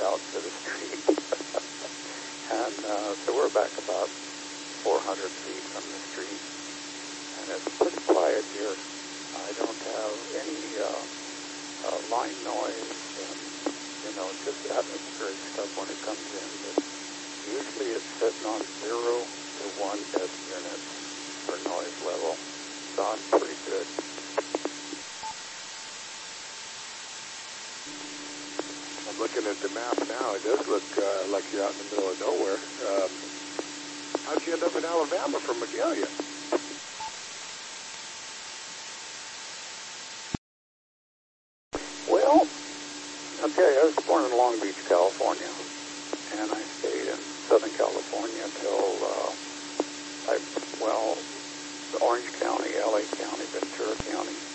out to the street. And so we're back about 400 feet from the street. And it's pretty quiet here. I don't have any line noise and, just atmospheric stuff when it comes in. But usually it's sitting on 0 to 1 units for noise level. So I'm pretty good. I'm looking at the map now. It does look like you're out in the middle of nowhere. How'd you end up in Alabama from Magalia? Well, okay, I was born in Long Beach, California, and I stayed in Southern California until, Orange County, LA County, Ventura County.